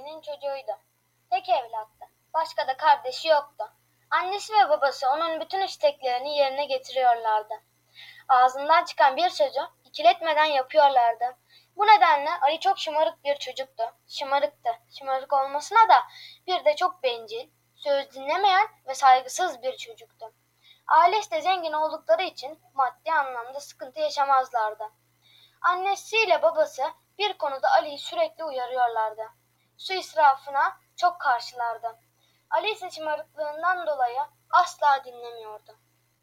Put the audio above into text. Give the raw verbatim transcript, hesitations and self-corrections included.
zenginin çocuğuydu. Tek evlattı. Başka da kardeşi yoktu. Annesi ve babası onun bütün isteklerini yerine getiriyorlardı. Ağzından çıkan bir sözü ikiletmeden yapıyorlardı. Bu nedenle Ali çok şımarık bir çocuktu. Şımarıktı. Şımarık olmasına da bir de çok bencil, söz dinlemeyen ve saygısız bir çocuktu. Ailesi de zengin oldukları için maddi anlamda sıkıntı yaşamazlardı. Annesiyle babası bir konuda Ali'yi sürekli uyarıyorlardı. Su israfına çok karşılardı. Ali ise şımarıklığından dolayı asla dinlemiyordu.